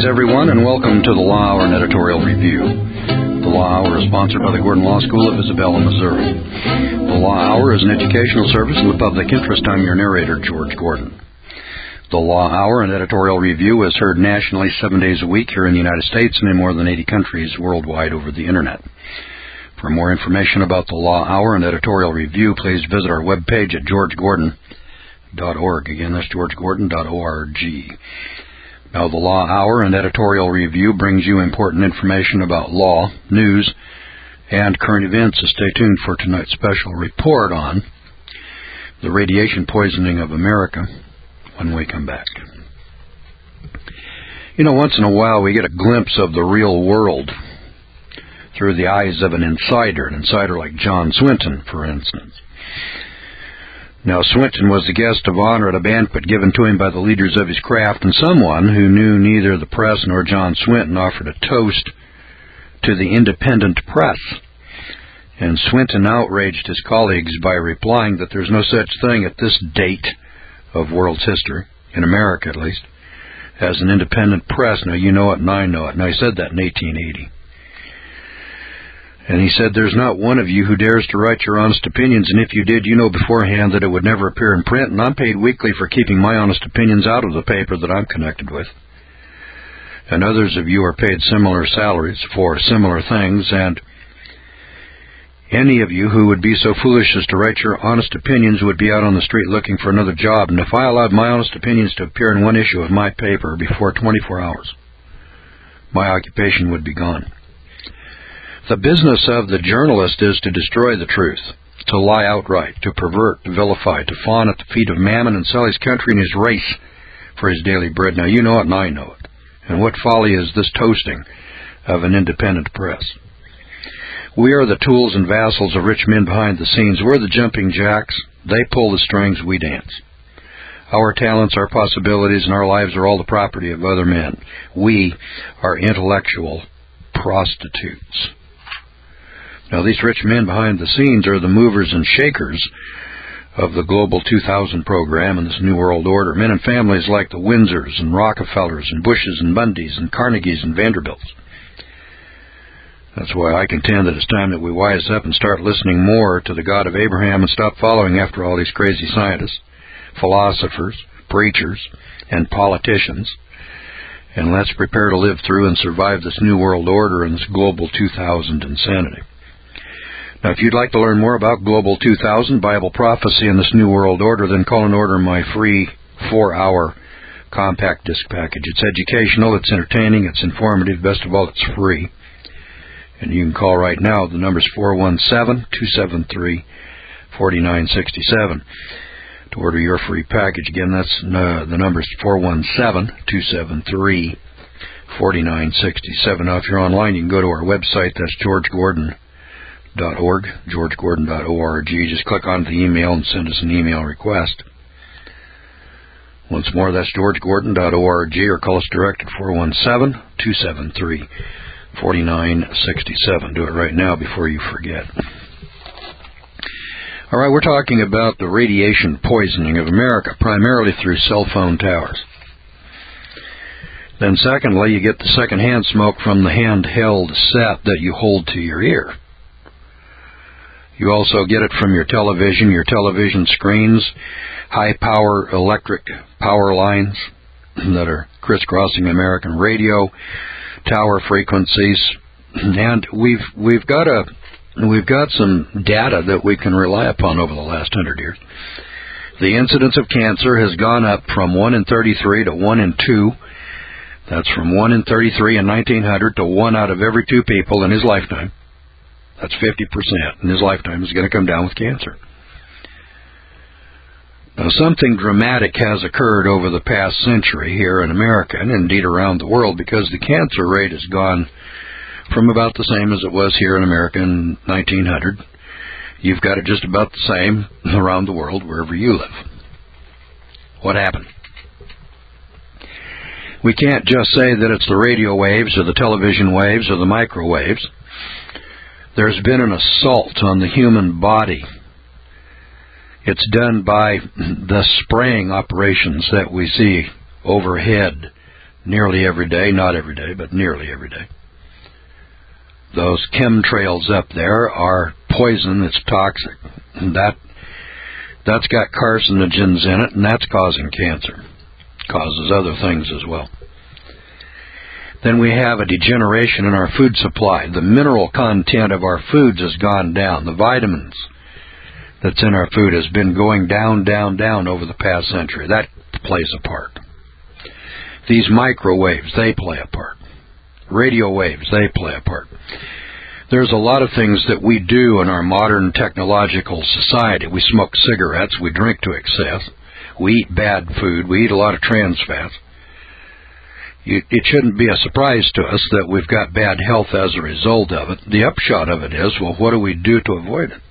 Greetings, everyone, and welcome to the Law Hour and Editorial Review. The Law Hour is sponsored by the Gordon Law School of Isabella, Missouri. The Law Hour is an educational service in the public interest. I'm your narrator, George Gordon. The Law Hour and Editorial Review is heard nationally 7 days a week here in the United States and in more than 80 countries worldwide over the Internet. For more information about the Law Hour and Editorial Review, please visit our webpage at georgegordon.org. Again, that's georgegordon.org. Now, the Law Hour and Editorial Review brings you important information about law, news, and current events. So stay tuned for tonight's special report on the radiation poisoning of America when we come back. You know, once in a while we get a glimpse of the real world through the eyes of an insider like John Swinton, for instance. Now, Swinton was the guest of honor at a banquet given to him by the leaders of his craft, and someone who knew neither the press nor John Swinton offered a toast to the independent press. And Swinton outraged his colleagues by replying that there's no such thing at this date of world's history, in America at least, as an independent press. Now, you know it and I know it. Now, he said that in 1880. And he said, there's not one of you who dares to write your honest opinions, and if you did, you know beforehand that it would never appear in print, and I'm paid weekly for keeping my honest opinions out of the paper that I'm connected with. And others of you are paid similar salaries for similar things, and any of you who would be so foolish as to write your honest opinions would be out on the street looking for another job, and if I allowed my honest opinions to appear in one issue of my paper before 24 hours, my occupation would be gone. The business of the journalist is to destroy the truth, to lie outright, to pervert, to vilify, to fawn at the feet of mammon and sell his country and his race for his daily bread. Now, you know it and I know it. And what folly is this toasting of an independent press? We are the tools and vassals of rich men behind the scenes. We're the jumping jacks. They pull the strings, we dance. Our talents, our possibilities, and our lives are all the property of other men. We are intellectual prostitutes. Now, these rich men behind the scenes are the movers and shakers of the Global 2000 program and this New World Order. Men and families like the Windsors and Rockefellers and Bushes and Bundys and Carnegies and Vanderbilts. That's why I contend that it's time that we wise up and start listening more to the God of Abraham and stop following after all these crazy scientists, philosophers, preachers, and politicians. And let's prepare to live through and survive this New World Order and this Global 2000 insanity. Now, if you'd like to learn more about Global 2000, Bible prophecy, and this New World Order, then call and order my free 4-hour compact disc package. It's educational, it's entertaining, it's informative, best of all, it's free. And you can call right now. The number's 417-273-4967 to order your free package. Again, that's the number's 417-273-4967. Now, if you're online, you can go to our website. That's georgegordon.org, georgegordon.org. Just click on the email and send us an email request. Once more, that's georgegordon.org, or call us direct at 417-273-4967. Do it right now before you forget. All right, we're talking about the radiation poisoning of America, primarily through cell phone towers. Then secondly, you get the secondhand smoke from the handheld set that you hold to your ear. You also get it from your television screens, high-power electric power lines that are crisscrossing American radio, tower frequencies, and we've got some data that we can rely upon over the last 100 years. The incidence of cancer has gone up from 1 in 33 to 1 in 2. That's from 1 in 33 in 1900 to 1 out of every 2 people in his lifetime. That's 50% in his lifetime is going to come down with cancer. Now, something dramatic has occurred over the past century here in America, and indeed around the world, because the cancer rate has gone from about the same as it was here in America in 1900. You've got it just about the same around the world, wherever you live. What happened? We can't just say that it's the radio waves or the television waves or the microwaves. There's been an assault on the human body. It's done by the spraying operations that we see overhead nearly every day, not every day, but nearly every day. Those chemtrails up there are poison. It's toxic. And that's got carcinogens in it, and that's causing cancer. Causes other things as well. Then we have a degeneration in our food supply. The mineral content of our foods has gone down. The vitamins that's in our food has been going down, down, down over the past century. That plays a part. These microwaves, they play a part. Radio waves, they play a part. There's a lot of things that we do in our modern technological society. We smoke cigarettes, we drink to excess, we eat bad food, we eat a lot of trans fats. It shouldn't be a surprise to us that we've got bad health as a result of it. The upshot of it is, well, what do we do to avoid it?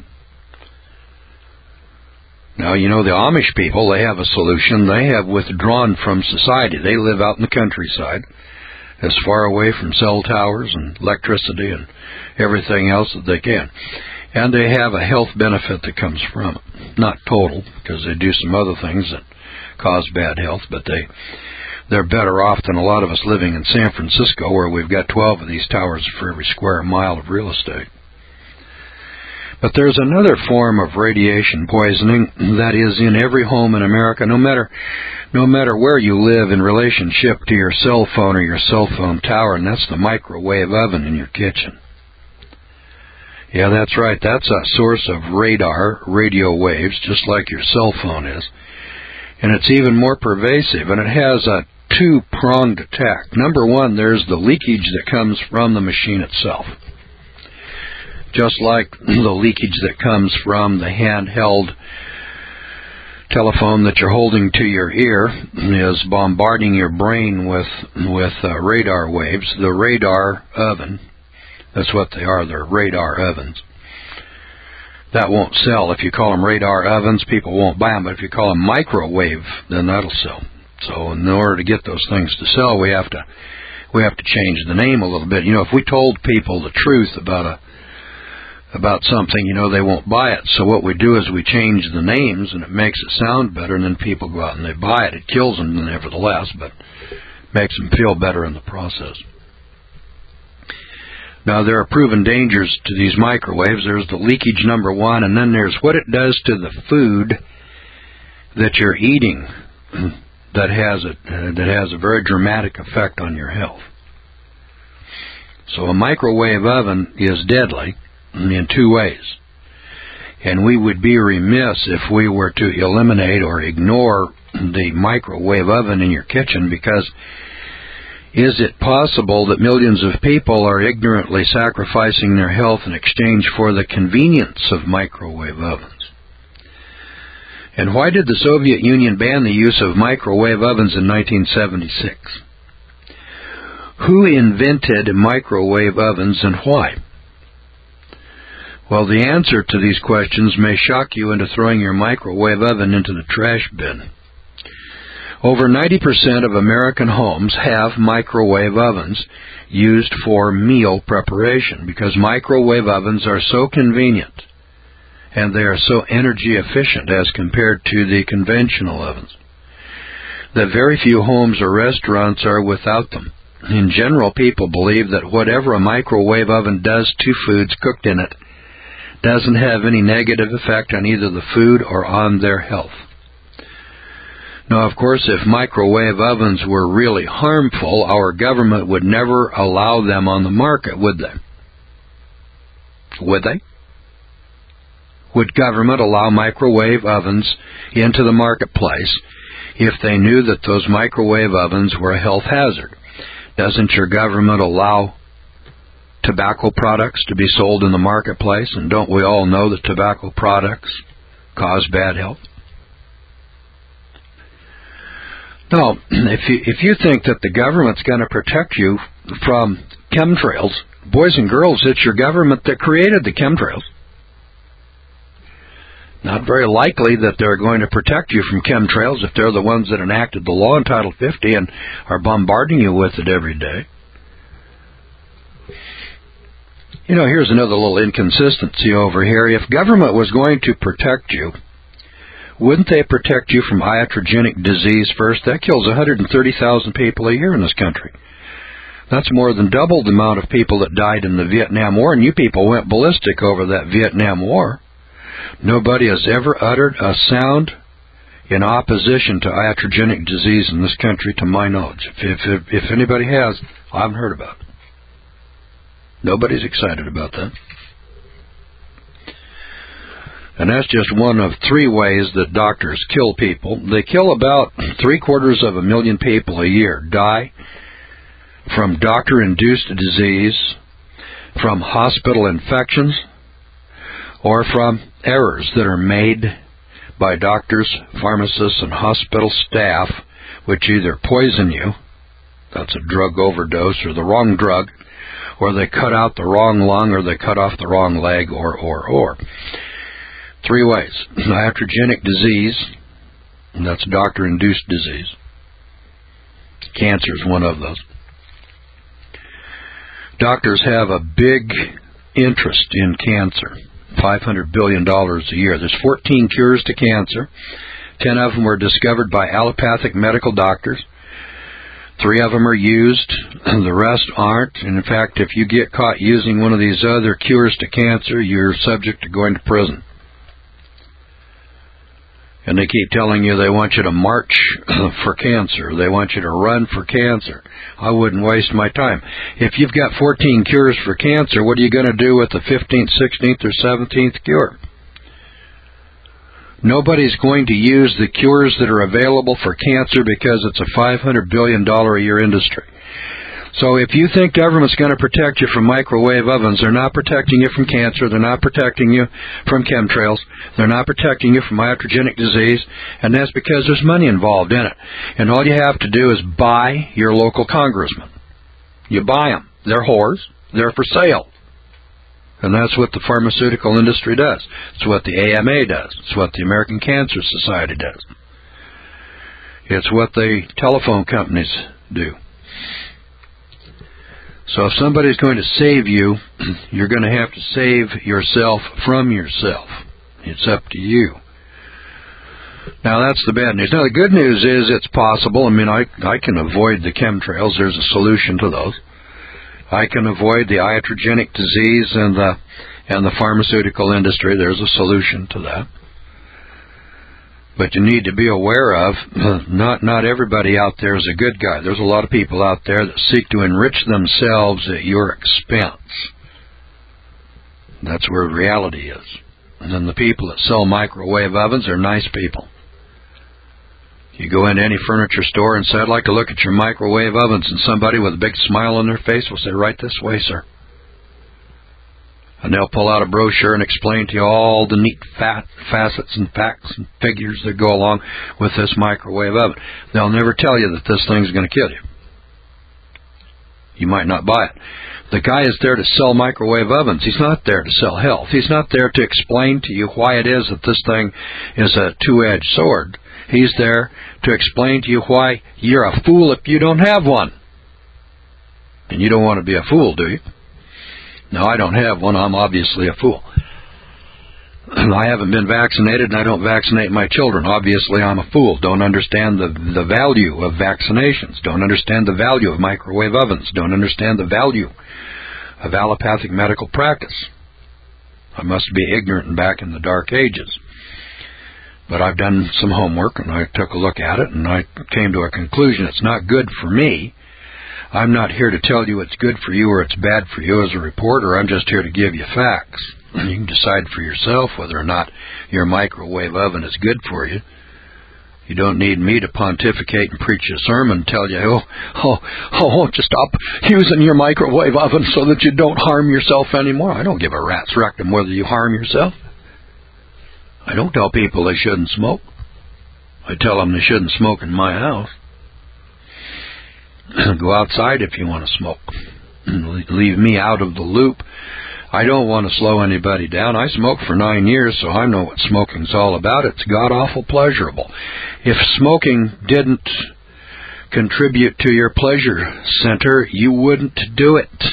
Now, you know, the Amish people, they have a solution. They have withdrawn from society. They live out in the countryside, as far away from cell towers and electricity and everything else that they can. And they have a health benefit that comes from it. Not total, because they do some other things that cause bad health, but they're better off than a lot of us living in San Francisco, where we've got 12 of these towers for every square mile of real estate. But there's another form of radiation poisoning that is in every home in America, no matter where you live in relationship to your cell phone or your cell phone tower, and that's the microwave oven in your kitchen. Yeah, that's right. That's a source of radio waves, just like your cell phone is. And it's even more pervasive, and it has a two-pronged attack. Number one, there's the leakage that comes from the machine itself. Just like the leakage that comes from the handheld telephone that you're holding to your ear is bombarding your brain with radar waves. The radar oven, that's what they are, they're radar ovens. That won't sell. If you call them radar ovens, people won't buy them, but if you call them microwave, then that'll sell. So in order to get those things to sell, we have to change the name a little bit. You know, if we told people the truth about something, you know, they won't buy it. So what we do is we change the names, and it makes it sound better, and then people go out and they buy it. It kills them nevertheless, but makes them feel better in the process. Now, there are proven dangers to these microwaves. There's the leakage, number one, and then there's what it does to the food that you're eating that has a very dramatic effect on your health. So a microwave oven is deadly in two ways. And we would be remiss if we were to eliminate or ignore the microwave oven in your kitchen, because is it possible that millions of people are ignorantly sacrificing their health in exchange for the convenience of microwave ovens? And why did the Soviet Union ban the use of microwave ovens in 1976? Who invented microwave ovens and why? Well, the answer to these questions may shock you into throwing your microwave oven into the trash bin. Over 90% of American homes have microwave ovens used for meal preparation, because microwave ovens are so convenient and they are so energy efficient as compared to the conventional ovens that very few homes or restaurants are without them. In general, people believe that whatever a microwave oven does to foods cooked in it doesn't have any negative effect on either the food or on their health. Now, of course, if microwave ovens were really harmful, our government would never allow them on the market, would they? Would they? Would government allow microwave ovens into the marketplace if they knew that those microwave ovens were a health hazard? Doesn't your government allow tobacco products to be sold in the marketplace? And don't we all know that tobacco products cause bad health? No, if you think that the government's going to protect you from chemtrails, boys and girls, it's your government that created the chemtrails. Not very likely that they're going to protect you from chemtrails if they're the ones that enacted the law in Title 50 and are bombarding you with it every day. You know, here's another little inconsistency over here. If government was going to protect you, Wouldn't they protect you from iatrogenic disease first? That kills 130,000 people a year in this country. That's more than double the amount of people that died in the Vietnam War, and you people went ballistic over that Vietnam War. Nobody has ever uttered a sound in opposition to iatrogenic disease in this country, to my knowledge. If anybody has, I haven't heard about it. Nobody's excited about that. And that's just one of 3 ways that doctors kill people. They kill about 750,000 people a year, die from doctor-induced disease, from hospital infections, or from errors that are made by doctors, pharmacists, and hospital staff, which either poison you, that's a drug overdose, or the wrong drug, or they cut out the wrong lung, or they cut off the wrong leg, or. 3 ways. Iatrogenic disease, and that's doctor-induced disease. Cancer is one of those. Doctors have a big interest in cancer. $500 billion a year. There's 14 cures to cancer. 10 of them were discovered by allopathic medical doctors. 3 of them are used, and the rest aren't. And in fact, if you get caught using one of these other cures to cancer, you're subject to going to prison. And they keep telling you they want you to march for cancer. They want you to run for cancer. I wouldn't waste my time. If you've got 14 cures for cancer, what are you going to do with the 15th, 16th, or 17th cure? Nobody's going to use the cures that are available for cancer because it's a $500 billion a year industry. So if you think government's going to protect you from microwave ovens, they're not protecting you from cancer, they're not protecting you from chemtrails, they're not protecting you from iatrogenic disease, and that's because there's money involved in it. And all you have to do is buy your local congressman. You buy them. They're whores. They're for sale. And that's what the pharmaceutical industry does. It's what the AMA does. It's what the American Cancer Society does. It's what the telephone companies do. So if somebody's going to save you, you're going to have to save yourself from yourself. It's up to you. Now, that's the bad news. Now, the good news is it's possible. I mean, I can avoid the chemtrails. There's a solution to those. I can avoid the iatrogenic disease and the pharmaceutical industry. There's a solution to that. But you need to be aware of, not everybody out there is a good guy. There's a lot of people out there that seek to enrich themselves at your expense. That's where reality is. And then the people that sell microwave ovens are nice people. You go into any furniture store and say, I'd like to look at your microwave ovens, and somebody with a big smile on their face will say, right this way, sir. And they'll pull out a brochure and explain to you all the neat facets and facts and figures that go along with this microwave oven. They'll never tell you that this thing's going to kill you. You might not buy it. The guy is there to sell microwave ovens. He's not there to sell health. He's not there to explain to you why it is that this thing is a two-edged sword. He's there to explain to you why you're a fool if you don't have one. And you don't want to be a fool, do you? No, I don't have one. I'm obviously a fool. I haven't been vaccinated, and I don't vaccinate my children. Obviously, I'm a fool. Don't understand the value of vaccinations. Don't understand the value of microwave ovens. Don't understand the value of allopathic medical practice. I must be ignorant and back in the dark ages. But I've done some homework, and I took a look at it, and I came to a conclusion. It's not good for me. I'm not here to tell you it's good for you or it's bad for you as a reporter. I'm just here to give you facts. You can decide for yourself whether or not your microwave oven is good for you. You don't need me to pontificate and preach a sermon and tell you, won't you stop using your microwave oven so that you don't harm yourself anymore? I don't give a rat's rectum whether you harm yourself. I don't tell people they shouldn't smoke. I tell them they shouldn't smoke in my house. Go outside if you want to smoke. Leave me out of the loop. I don't want to slow anybody down. I smoked for 9 years, so I know what smoking's all about. It's god-awful pleasurable. If smoking didn't contribute to your pleasure center, you wouldn't do it.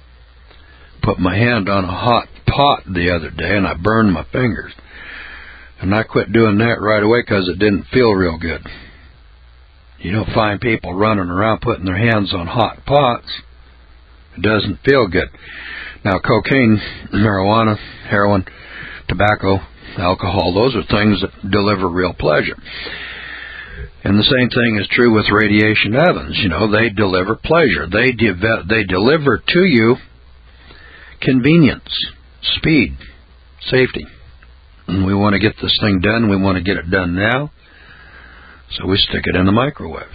Put my hand on a hot pot the other day, and I burned my fingers. And I quit doing that right away because it didn't feel real good. You don't find people running around putting their hands on hot pots. It doesn't feel good. Now, cocaine, marijuana, heroin, tobacco, alcohol, those are things that deliver real pleasure. And the same thing is true with radiation ovens. You know, they deliver pleasure. They deliver to you convenience, speed, safety. And we want to get this thing done. We want to get it done now. So we stick it in the microwave.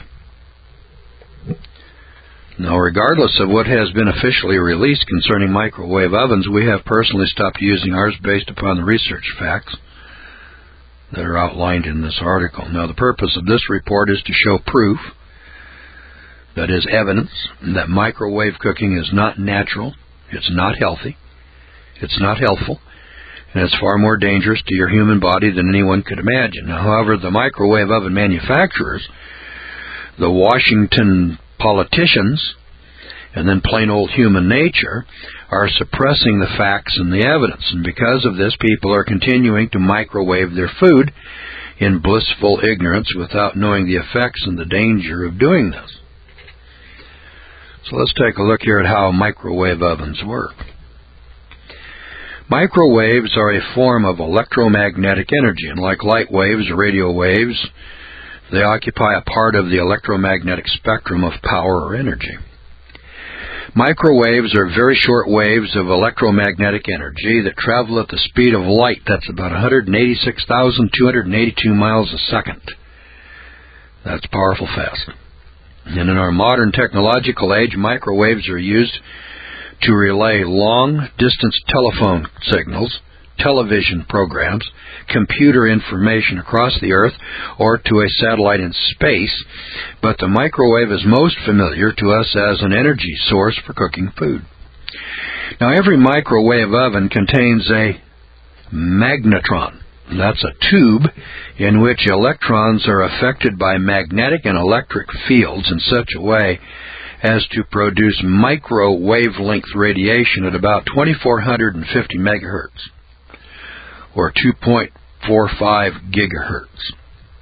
Now, regardless of what has been officially released concerning microwave ovens, we have personally stopped using ours based upon the research facts that are outlined in this article. Now, the purpose of this report is to show proof, that is evidence, that microwave cooking is not natural, it's not healthy, it's not healthful, and it's far more dangerous to your human body than anyone could imagine. Now, however, the microwave oven manufacturers, the Washington politicians, and then plain old human nature, are suppressing the facts and the evidence. And because of this, people are continuing to microwave their food in blissful ignorance without knowing the effects and the danger of doing this. So let's take a look here at how microwave ovens work. Microwaves are a form of electromagnetic energy, and like light waves or radio waves, they occupy a part of the electromagnetic spectrum of power or energy. Microwaves are very short waves of electromagnetic energy that travel at the speed of light. That's about 186,282 miles a second. That's powerful fast. And in our modern technological age, microwaves are used to relay long-distance telephone signals, television programs, computer information across the Earth, or to a satellite in space, but the microwave is most familiar to us as an energy source for cooking food. Now, every microwave oven contains a magnetron. That's a tube in which electrons are affected by magnetic and electric fields in such a way as to produce micro-wavelength radiation at about 2,450 megahertz, or 2.45 gigahertz.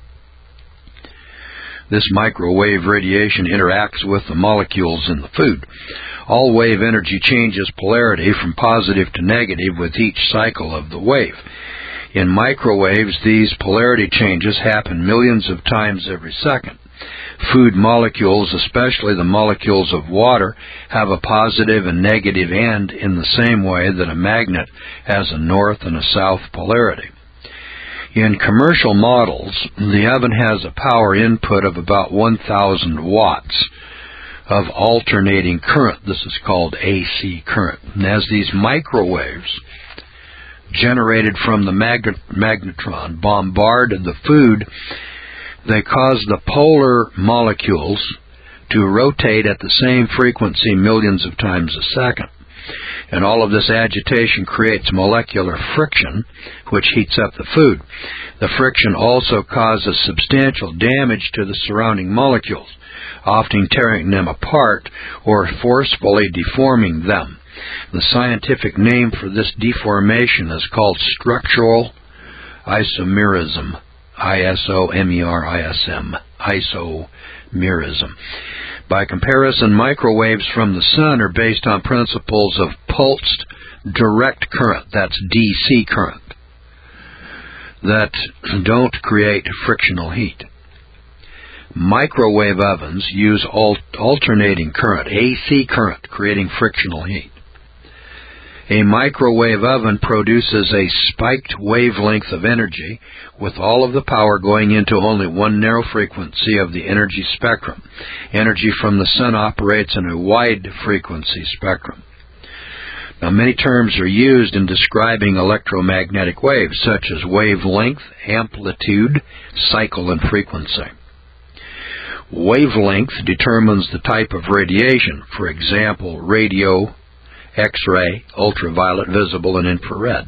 This microwave radiation interacts with the molecules in the food. All wave energy changes polarity from positive to negative with each cycle of the wave. In microwaves, these polarity changes happen millions of times every second. Food molecules, especially the molecules of water, have a positive and negative end in the same way that a magnet has a north and a south polarity. In commercial models, the oven has a power input of about 1,000 watts of alternating current. This is called AC current. And as these microwaves generated from the magnetron bombard the food, they cause the polar molecules to rotate at the same frequency millions of times a second. And all of this agitation creates molecular friction, which heats up the food. The friction also causes substantial damage to the surrounding molecules, often tearing them apart or forcefully deforming them. The scientific name for this deformation is called structural isomerism. I-S-O-M-E-R-I-S-M. Isomerism. By comparison, microwaves from the sun are based on principles of pulsed direct current, that's DC current, that don't create frictional heat. Microwave ovens use alternating current, AC current, creating frictional heat. A microwave oven produces a spiked wavelength of energy with all of the power going into only one narrow frequency of the energy spectrum. Energy from the sun operates in a wide frequency spectrum. Now, many terms are used in describing electromagnetic waves, such as wavelength, amplitude, cycle, and frequency. Wavelength determines the type of radiation, for example, radio, X-ray, ultraviolet, visible, and infrared.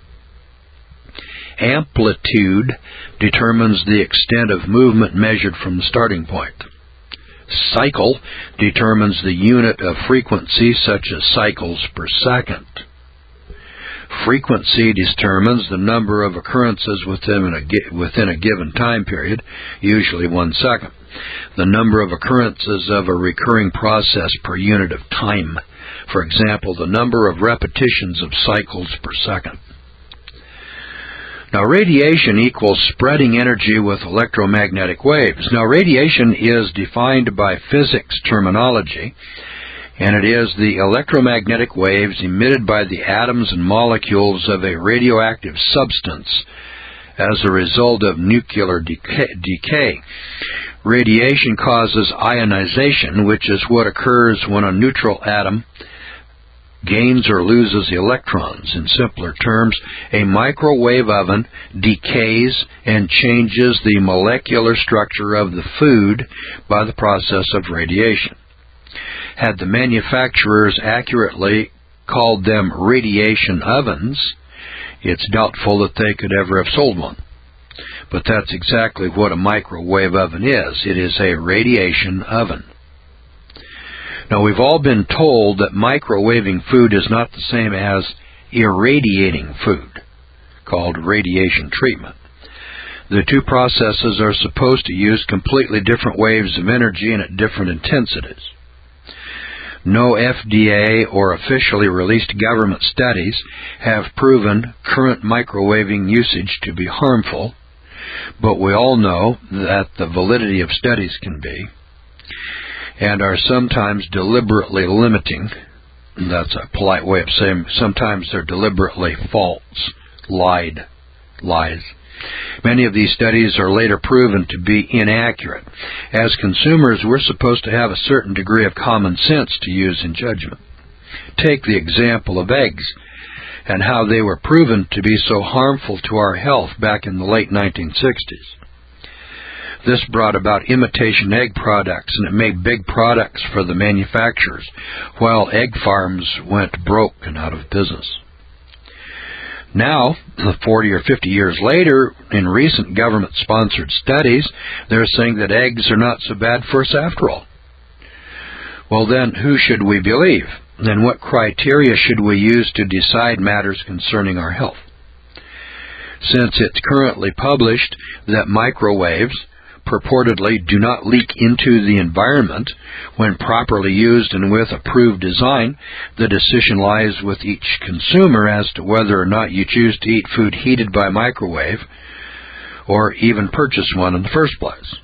Amplitude determines the extent of movement measured from the starting point. Cycle determines the unit of frequency, such as cycles per second. Frequency determines the number of occurrences within a given time period, usually 1 second. The number of occurrences of a recurring process per unit of time. For example, the number of repetitions of cycles per second. Now, radiation equals spreading energy with electromagnetic waves. Now, radiation is defined by physics terminology, and it is the electromagnetic waves emitted by the atoms and molecules of a radioactive substance as a result of nuclear decay. Radiation causes ionization, which is what occurs when a neutral atom gains or loses electrons. In simpler terms, a microwave oven decays and changes the molecular structure of the food by the process of radiation. Had the manufacturers accurately called them radiation ovens, it's doubtful that they could ever have sold one. But that's exactly what a microwave oven is. It is a radiation oven. Now, we've all been told that microwaving food is not the same as irradiating food, called radiation treatment. The two processes are supposed to use completely different waves of energy and at different intensities. No FDA or officially released government studies have proven current microwaving usage to be harmful, but we all know that the validity of studies can be, and are sometimes deliberately limiting. That's a polite way of saying sometimes they're deliberately false, lies. Many of these studies are later proven to be inaccurate. As consumers, we're supposed to have a certain degree of common sense to use in judgment. Take the example of eggs and how they were proven to be so harmful to our health back in the late 1960s. This brought about imitation egg products, and it made big products for the manufacturers, while egg farms went broke and out of business. Now, 40 or 50 years later, in recent government-sponsored studies, they're saying that eggs are not so bad for us after all. Well then, who should we believe? And what criteria should we use to decide matters concerning our health? Since it's currently published that microwaves purportedly do not leak into the environment when properly used and with approved design, the decision lies with each consumer as to whether or not you choose to eat food heated by microwave or even purchase one in the first place.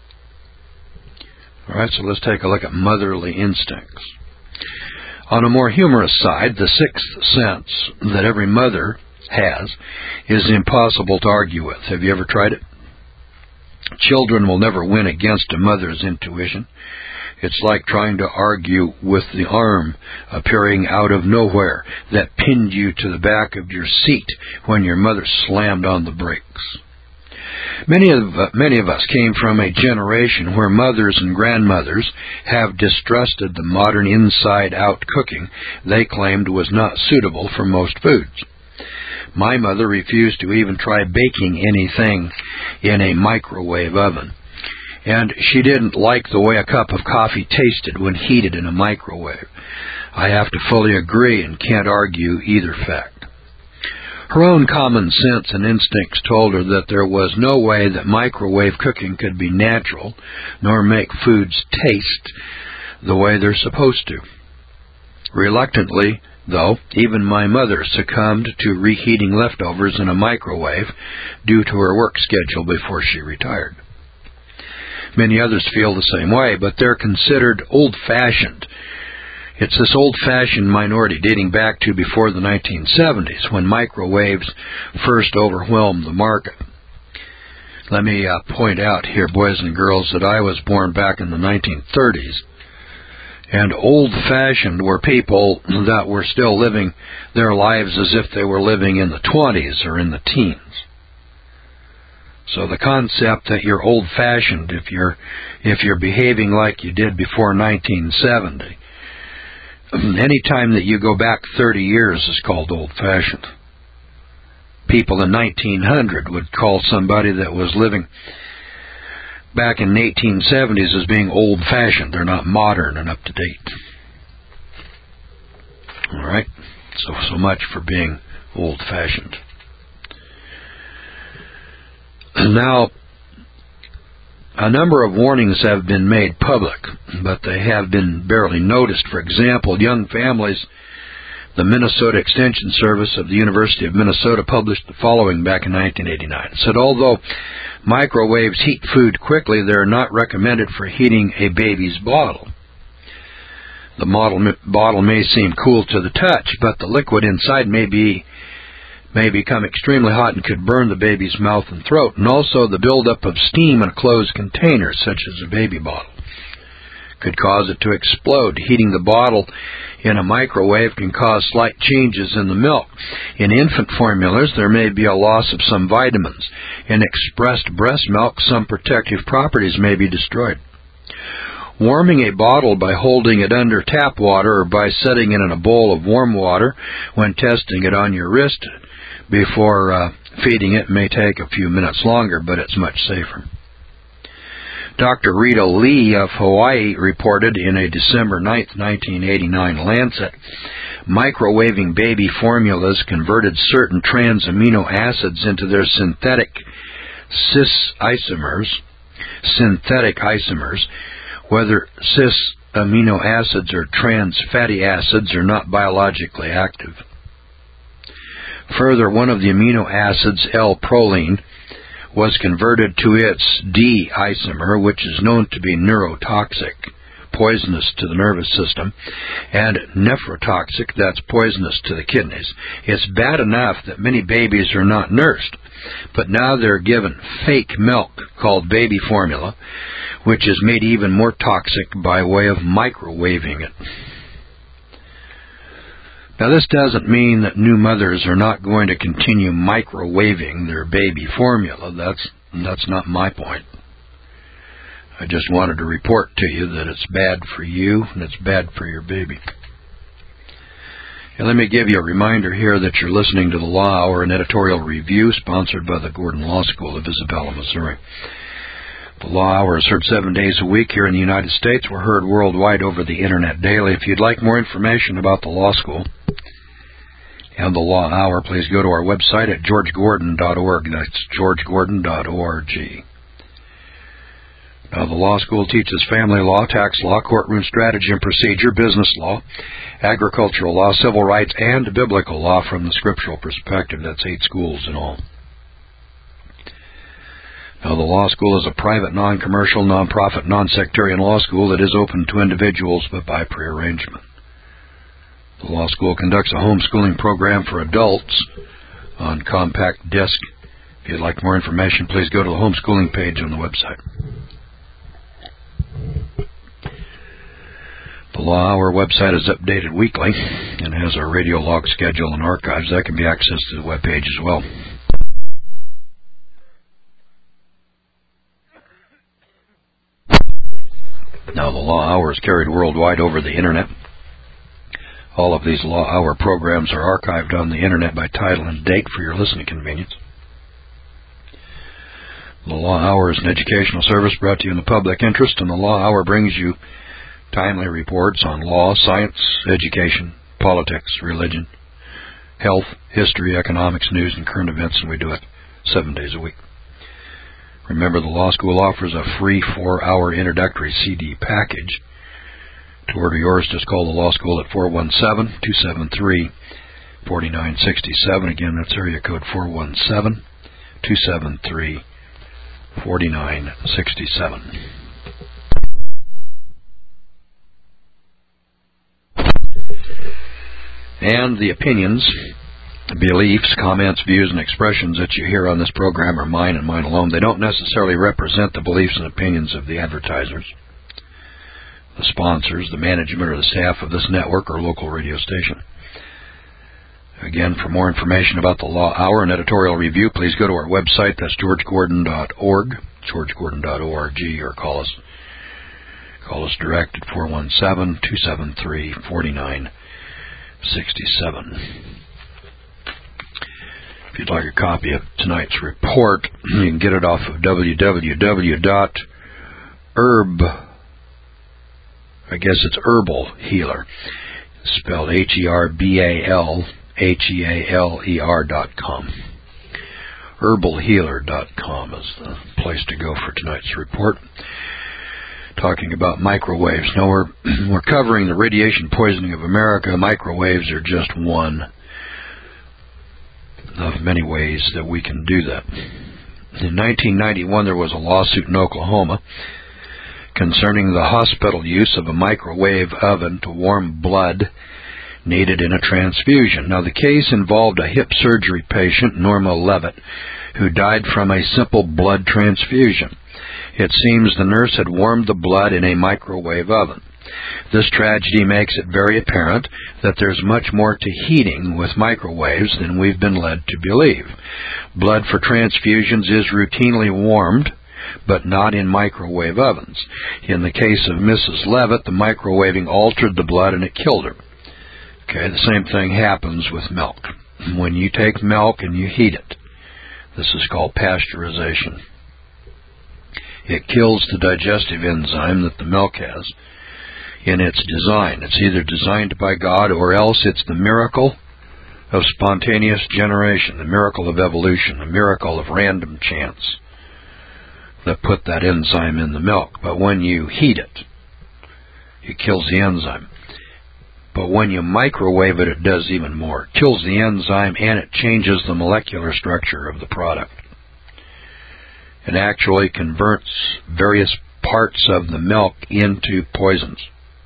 Alright, so let's take a look at motherly instincts. On a more humorous side, the sixth sense that every mother has is impossible to argue with. Have you ever tried it? Children will never win against a mother's intuition. It's like trying to argue with the arm appearing out of nowhere that pinned you to the back of your seat when your mother slammed on the brakes. Many of us came from a generation where mothers and grandmothers have distrusted the modern inside-out cooking they claimed was not suitable for most foods. My mother refused to even try baking anything in a microwave oven. And she didn't like the way a cup of coffee tasted when heated in a microwave. I have to fully agree and can't argue either fact. Her own common sense and instincts told her that there was no way that microwave cooking could be natural, nor make foods taste the way they're supposed to. Reluctantly, though, even my mother succumbed to reheating leftovers in a microwave due to her work schedule before she retired. Many others feel the same way, but they're considered old-fashioned. It's this old-fashioned minority dating back to before the 1970s, when microwaves first overwhelmed the market. Let me point out here, boys and girls, that I was born back in the 1930s. And old-fashioned were people that were still living their lives as if they were living in the 20s or in the teens. So the concept that you're old-fashioned if you're behaving like you did before 1970, any time that you go back 30 years is called old-fashioned. People in 1900 would call somebody that was living back in the 1870s as being old-fashioned. They're not modern and up-to-date. All right? So much for being old-fashioned. Now, a number of warnings have been made public, but they have been barely noticed. For example, Young Families, the Minnesota Extension Service of the University of Minnesota, published the following back in 1989. It said, although microwaves heat food quickly, they are not recommended for heating a baby's bottle. The bottle may seem cool to the touch, but the liquid inside may become extremely hot and could burn the baby's mouth and throat, and also the buildup of steam in a closed container, such as a baby bottle, could cause it to explode. Heating the bottle in a microwave can cause slight changes in the milk. In infant formulas, there may be a loss of some vitamins. In expressed breast milk, some protective properties may be destroyed. Warming a bottle by holding it under tap water or by setting it in a bowl of warm water when testing it on your wrist before feeding it may take a few minutes longer, but it's much safer. Dr. Rita Lee of Hawaii reported in a December 9, 1989 Lancet, microwaving baby formulas converted certain trans amino acids into their synthetic isomers. Whether cis amino acids or trans fatty acids are not biologically active. Further, one of the amino acids, L-proline, was converted to its D isomer, which is known to be neurotoxic, poisonous to the nervous system, and nephrotoxic, that's poisonous to the kidneys. It's bad enough that many babies are not nursed, but now they're given fake milk called baby formula, which is made even more toxic by way of microwaving it. Now, this doesn't mean that new mothers are not going to continue microwaving their baby formula. That's not my point. I just wanted to report to you that it's bad for you and it's bad for your baby. And let me give you a reminder here that you're listening to the Law Hour, an editorial review sponsored by the Gordon Law School of Isabella, Missouri. The Law Hour is heard 7 days a week here in the United States. We're heard worldwide over the Internet daily. If you'd like more information about the law school and the Law Hour, please go to our website at georgegordon.org. That's georgegordon.org. Now, the law school teaches family law, tax law, courtroom strategy and procedure, business law, agricultural law, civil rights, and biblical law from the scriptural perspective. That's 8 schools in all. Now, the law school is a private, non-commercial, non-profit, non-sectarian law school that is open to individuals but by prearrangement. The law school conducts a homeschooling program for adults on compact disc. If you'd like more information, please go to the homeschooling page on the website. The Law Hour website is updated weekly and has our radio log schedule and archives. That can be accessed to the webpage as well. Now, the Law Hour is carried worldwide over the Internet. All of these Law Hour programs are archived on the Internet by title and date for your listening convenience. The Law Hour is an educational service brought to you in the public interest, and the Law Hour brings you timely reports on law, science, education, politics, religion, health, history, economics, news, and current events, and we do it 7 days a week. Remember, the law school offers a free 4-hour introductory CD package. To order yours, just call the law school at 417-273-4967. Again, that's area code 417-273-4967. And the opinions, beliefs, comments, views, and expressions that you hear on this program are mine and mine alone. They don't necessarily represent the beliefs and opinions of the advertisers, the sponsors, the management, or the staff of this network or local radio station. Again, for more information about the Law Hour and editorial review, please go to our website. That's georgegordon.org, georgegordon.org, or call us direct at 417-273-4967. If you'd like a copy of tonight's report, you can get it off of herbal healer, spelled HERBAL HEALER.com. Herbalhealer.com is the place to go for tonight's report. Talking about microwaves. Now we're covering the radiation poisoning of America. Microwaves are just one of many ways that we can do that. In 1991, there was a lawsuit in Oklahoma concerning the hospital use of a microwave oven to warm blood needed in a transfusion. Now, the case involved a hip surgery patient, Norma Levitt, who died from a simple blood transfusion. It seems the nurse had warmed the blood in a microwave oven. This tragedy makes it very apparent that there's much more to heating with microwaves than we've been led to believe. Blood for transfusions is routinely warmed, but not in microwave ovens. In the case of Mrs. Levitt, the microwaving altered the blood and it killed her. Okay, the same thing happens with milk. When you take milk and you heat it, this is called pasteurization. It kills the digestive enzyme that the milk has in its design. It's either designed by God or else it's the miracle of spontaneous generation, the miracle of evolution, the miracle of random chance that put that enzyme in the milk. But when you heat it, it kills the enzyme. But when you microwave it, it does even more. It kills the enzyme and it changes the molecular structure of the product. It actually converts various parts of the milk into poisons.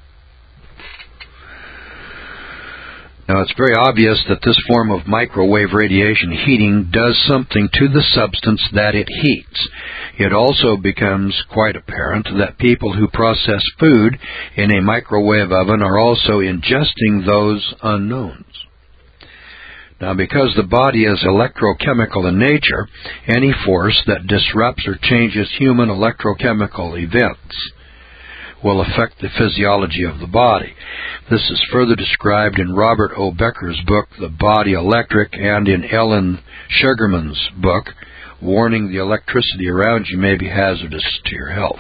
Now, it's very obvious that this form of microwave radiation heating does something to the substance that it heats. It also becomes quite apparent that people who process food in a microwave oven are also ingesting those unknowns. Now, because the body is electrochemical in nature, any force that disrupts or changes human electrochemical events will affect the physiology of the body. This is further described in Robert O. Becker's book, The Body Electric, and in Ellen Sugarman's book, Warning the Electricity Around You May Be Hazardous to Your Health.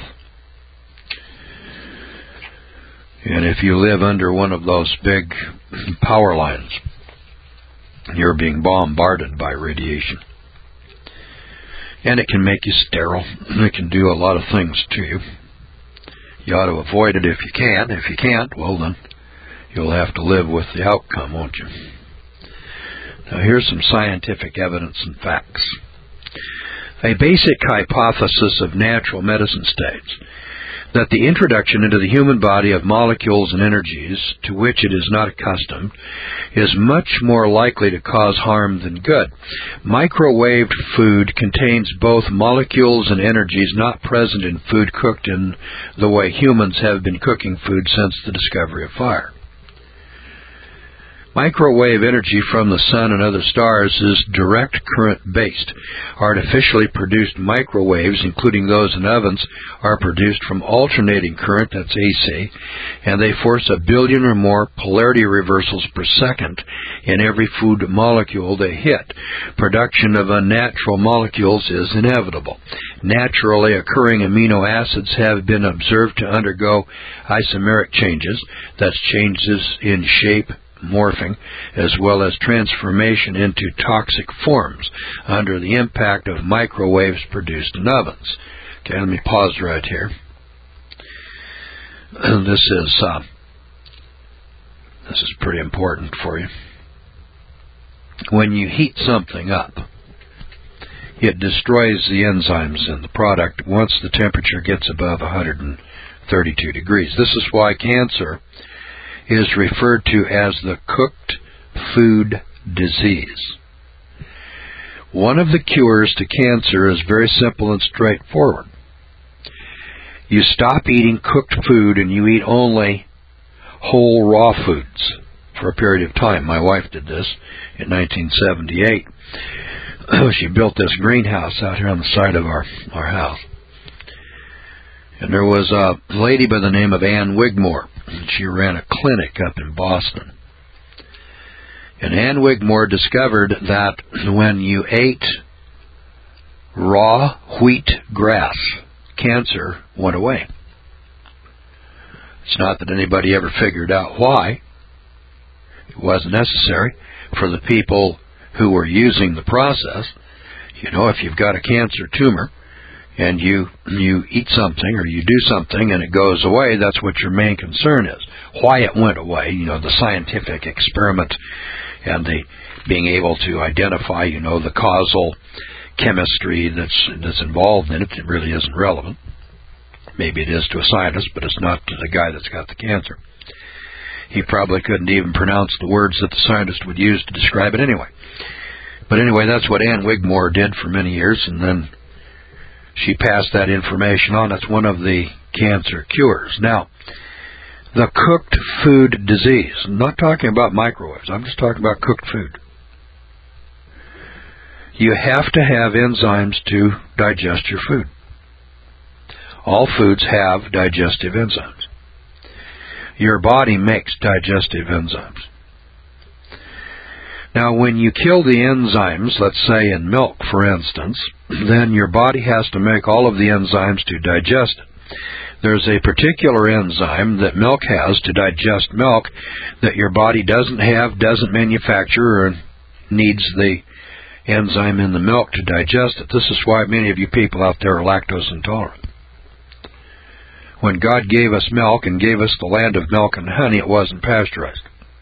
And if you live under one of those big power lines, you're being bombarded by radiation. And it can make you sterile. It can do a lot of things to you. You ought to avoid it if you can. If you can't, well then, you'll have to live with the outcome, won't you? Now here's some scientific evidence and facts. A basic hypothesis of natural medicine states that the introduction into the human body of molecules and energies to which it is not accustomed is much more likely to cause harm than good. Microwaved food contains both molecules and energies not present in food cooked in the way humans have been cooking food since the discovery of fire. Microwave energy from the sun and other stars is direct current-based. Artificially produced microwaves, including those in ovens, are produced from alternating current, that's AC, and they force 1 billion or more polarity reversals per second in every food molecule they hit. Production of unnatural molecules is inevitable. Naturally occurring amino acids have been observed to undergo isomeric changes, that's changes in shape, morphing, as well as transformation into toxic forms under the impact of microwaves produced in ovens. Okay, let me pause right here. This is pretty important for you. When you heat something up, it destroys the enzymes in the product once the temperature gets above 132 degrees. This is why cancer is referred to as the cooked food disease. One of the cures to cancer is very simple and straightforward. You stop eating cooked food and you eat only whole raw foods for a period of time. My wife did this in 1978. She built this greenhouse out here on the side of our house. And there was a lady by the name of Ann Wigmore. She ran a clinic up in Boston. And Ann Wigmore discovered that when you ate raw wheat grass, cancer went away. It's not that anybody ever figured out why. It wasn't necessary. for the people who were using the process. If you've got a cancer tumor and you eat something or you do something and it goes away, that's what your main concern is. Why it went away, the scientific experiment and the being able to identify, the causal chemistry that's involved in it. It really isn't relevant. Maybe it is to a scientist, but it's not to the guy that's got the cancer. He probably couldn't even pronounce the words that the scientist would use to describe it anyway. But anyway, that's what Ann Wigmore did for many years, and then she passed that information on. That's one of the cancer cures. Now, the cooked food disease. I'm not talking about microwaves. I'm just talking about cooked food. You have to have enzymes to digest your food. All foods have digestive enzymes. Your body makes digestive enzymes. Now, when you kill the enzymes, let's say in milk, for instance, then your body has to make all of the enzymes to digest it. There's a particular enzyme that milk has to digest milk that your body doesn't have, doesn't manufacture, or needs the enzyme in the milk to digest it. This is why many of you people out there are lactose intolerant. When God gave us milk and gave us the land of milk and honey, it wasn't pasteurized.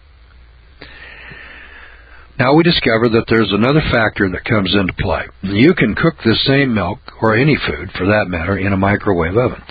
Now we discover that there's another factor that comes into play. You can cook the same milk, or any food for that matter, in a microwave oven.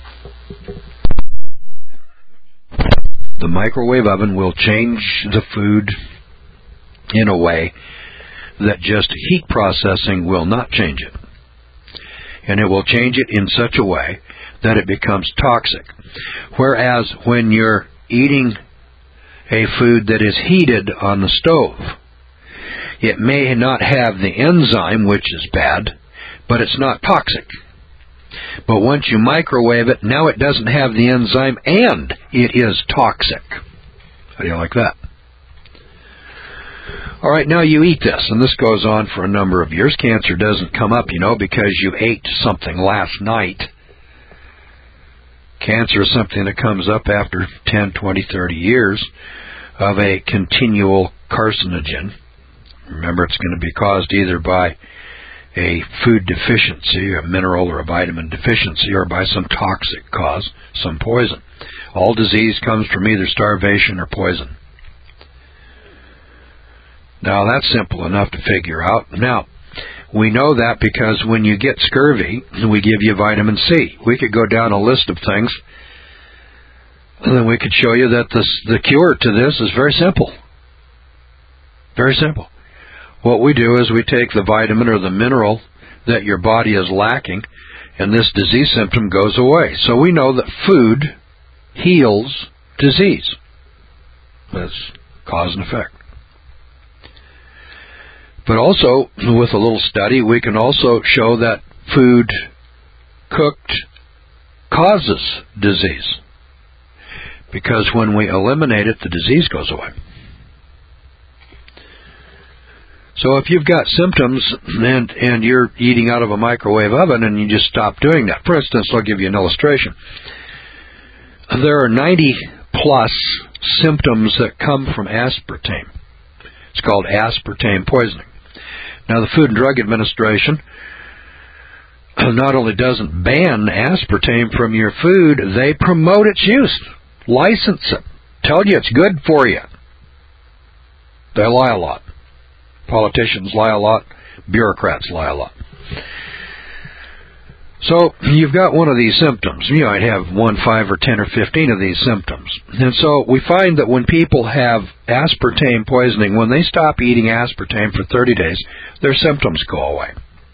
The microwave oven will change the food in a way that just heat processing will not change it. And it will change it in such a way that it becomes toxic. Whereas when you're eating a food that is heated on the stove, it may not have the enzyme, which is bad, but it's not toxic. But once you microwave it, now it doesn't have the enzyme and it is toxic. How do you like that? All right, now you eat this, and this goes on for a number of years. Cancer doesn't come up, because you ate something last night. Cancer is something that comes up after 10, 20, 30 years of a continual carcinogen. Remember, it's going to be caused either by a food deficiency, a mineral or a vitamin deficiency, or by some toxic cause, some poison. All disease comes from either starvation or poison. Now, that's simple enough to figure out. Now, we know that because when you get scurvy, we give you vitamin C. We could go down a list of things, and then we could show you that the cure to this is very simple. Very simple. What we do is we take the vitamin or the mineral that your body is lacking, and this disease symptom goes away. So we know that food heals disease. That's cause and effect. But also, with a little study, we can also show that food cooked causes disease. Because when we eliminate it, the disease goes away. So if you've got symptoms and you're eating out of a microwave oven and you just stop doing that. For instance, I'll give you an illustration. There are 90-plus symptoms that come from aspartame. It's called aspartame poisoning. Now, the Food and Drug Administration not only doesn't ban aspartame from your food, they promote its use, license it, tell you it's good for you. They lie a lot. Politicians lie a lot. Bureaucrats lie a lot. So you've got one of these symptoms. You might have 1, 5, or 10, or 15 of these symptoms. And so we find that when people have aspartame poisoning, when they stop eating aspartame for 30 days, their symptoms go away.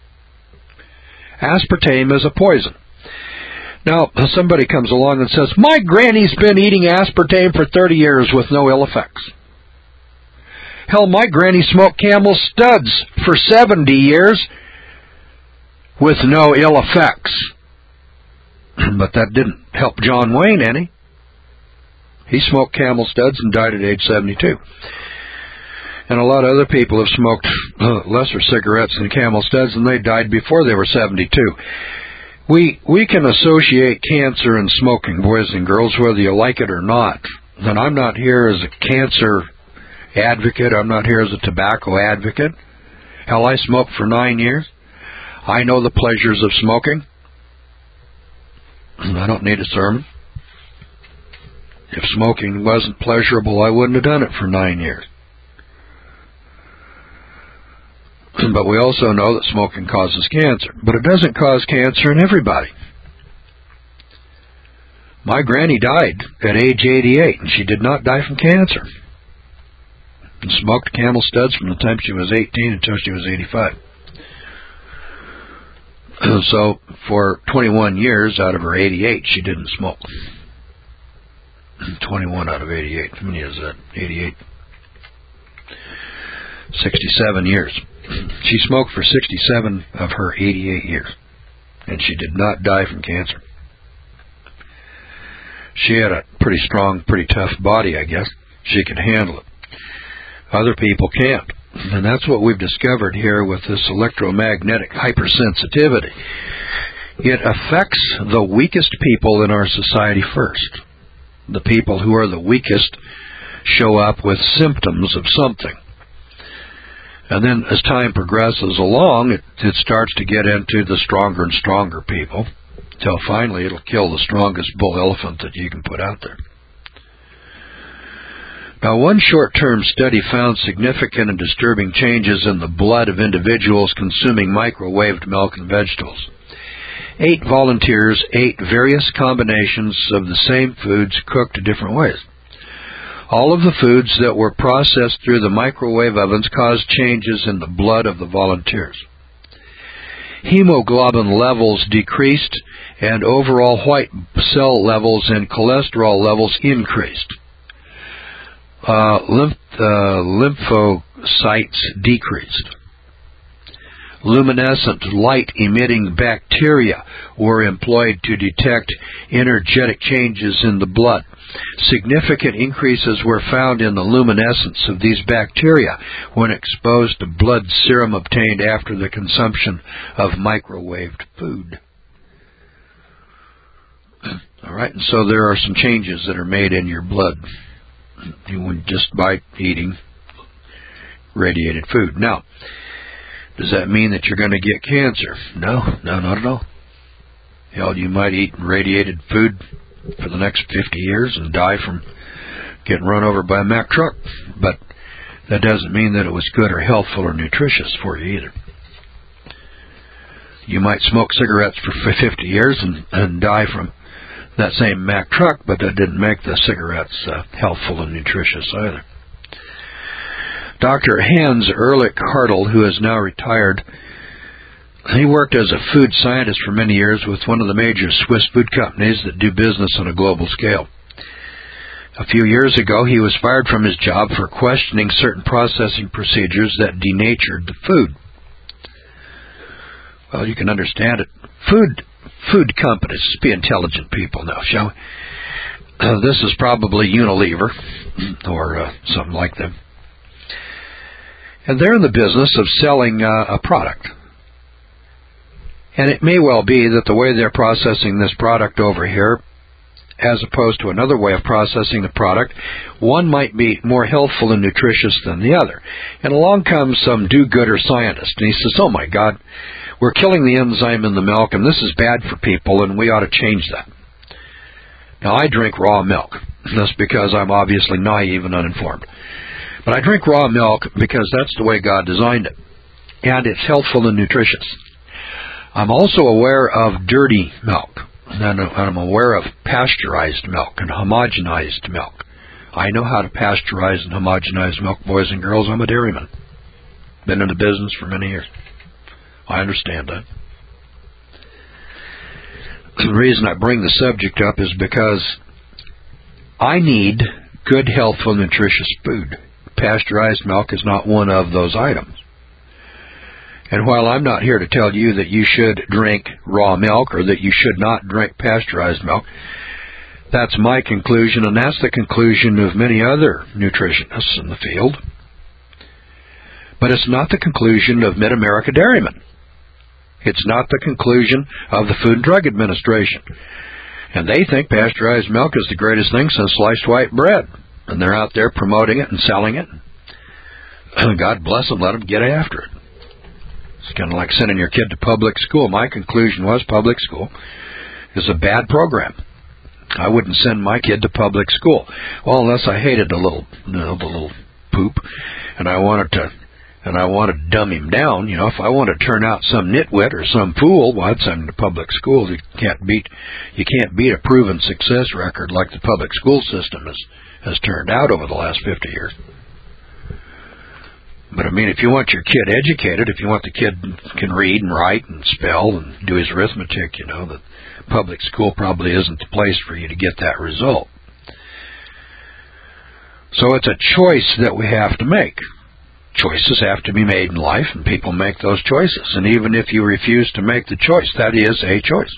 Aspartame is a poison. Now, somebody comes along and says, my granny's been eating aspartame for 30 years with no ill effects. Hell, my granny smoked Camel Studs for 70 years with no ill effects. But that didn't help John Wayne any. He smoked Camel Studs and died at age 72. And a lot of other people have smoked lesser cigarettes than Camel Studs, and they died before they were 72. We can associate cancer and smoking, boys and girls, whether you like it or not. And I'm not here as a cancer advocate. I'm not here as a tobacco advocate. Hell, I smoked for 9 years. I know the pleasures of smoking. I don't need a sermon. If smoking wasn't pleasurable, I wouldn't have done it for 9 years. But we also know that smoking causes cancer. But it doesn't cause cancer in everybody. My granny died at age 88, and she did not die from cancer. And smoked Camel Studs from the time she was 18 until she was 85. So, for 21 years out of her 88, she didn't smoke. 21 out of 88. How many is that? 88. 67 years. She smoked for 67 of her 88 years. And she did not die from cancer. She had a pretty strong, pretty tough body, I guess. She could handle it. Other people can't. And that's what we've discovered here with this electromagnetic hypersensitivity. It affects the weakest people in our society first. The people who are the weakest show up with symptoms of something. And then as time progresses along, it starts to get into the stronger and stronger people, until finally it'll kill the strongest bull elephant that you can put out there. Now, one short-term study found significant and disturbing changes in the blood of individuals consuming microwaved milk and vegetables. 8 volunteers ate various combinations of the same foods cooked different ways. All of the foods that were processed through the microwave ovens caused changes in the blood of the volunteers. Hemoglobin levels decreased, and overall white cell levels and cholesterol levels increased. Lymphocytes decreased. Luminescent light-emitting bacteria were employed to detect energetic changes in the blood. Significant increases were found in the luminescence of these bacteria when exposed to blood serum obtained after the consumption of microwaved food. All right, and so there are some changes that are made in your blood just by eating radiated food. Now, does that mean that you're going to get cancer? No, not at all. Hell, you might eat radiated food for the next 50 years and die from getting run over by a Mack truck. But that doesn't mean that it was good or healthful or nutritious for you either. You might smoke cigarettes for 50 years and die from that same Mack truck, but that didn't make the cigarettes healthful and nutritious either. Dr. Hans Ehrlich Hartl, who is now retired, he worked as a food scientist for many years with one of the major Swiss food companies that do business on a global scale. A few years ago, he was fired from his job for questioning certain processing procedures that denatured the food. Well, you can understand it. Food companies, be intelligent people now, shall we? This is probably Unilever or something like them. And they're in the business of selling a product. And it may well be that the way they're processing this product over here, as opposed to another way of processing the product, one might be more healthful and nutritious than the other. And along comes some do-gooder scientist, and he says, oh my God, we're killing the enzyme in the milk, and this is bad for people, and we ought to change that. Now, I drink raw milk. That's because I'm obviously naive and uninformed. But I drink raw milk because that's the way God designed it. And it's healthful and nutritious. I'm also aware of dirty milk. And I'm aware of pasteurized milk and homogenized milk. I know how to pasteurize and homogenize milk, boys and girls. I'm a dairyman. Been in the business for many years. I understand that. The reason I bring the subject up is because I need good, healthful, nutritious food. Pasteurized milk is not one of those items. And while I'm not here to tell you that you should drink raw milk or that you should not drink pasteurized milk, that's my conclusion, and that's the conclusion of many other nutritionists in the field. But it's not the conclusion of Mid-America Dairymen. It's not the conclusion of the Food and Drug Administration. And they think pasteurized milk is the greatest thing since sliced white bread. And they're out there promoting it and selling it. God bless them, let them get after it. It's kind of like sending your kid to public school. My conclusion was public school is a bad program. I wouldn't send my kid to public school. Well, unless I hated the little poop, and I wanted to dumb him down. If I want to turn out some nitwit or some fool, well, I'd send him to public school. You can't beat a proven success record like the public school system has turned out over the last 50 years. But, if you want your kid educated, if you want the kid can read and write and spell and do his arithmetic, that public school probably isn't the place for you to get that result. So it's a choice that we have to make. Choices have to be made in life, and people make those choices. And even if you refuse to make the choice, that is a choice.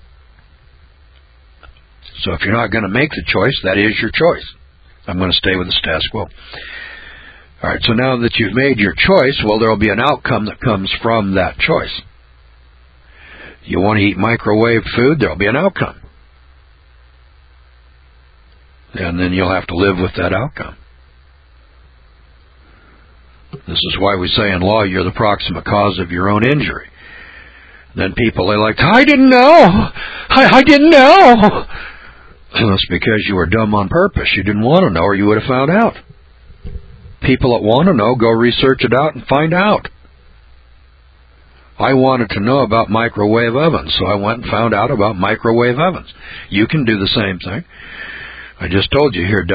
So if you're not going to make the choice, that is your choice. I'm going to stay with the status quo. All right, so now that you've made your choice, well, there will be an outcome that comes from that choice. You want to eat microwave food, there will be an outcome. And then you'll have to live with that outcome. This is why we say in law, you're the proximate cause of your own injury. Then people, they're like, I didn't know! I didn't know! That's because you were dumb on purpose. You didn't want to know, or you would have found out. People that want to know, go research it out and find out. I wanted to know about microwave ovens, so I went and found out about microwave ovens. You can do the same thing. I just told you here,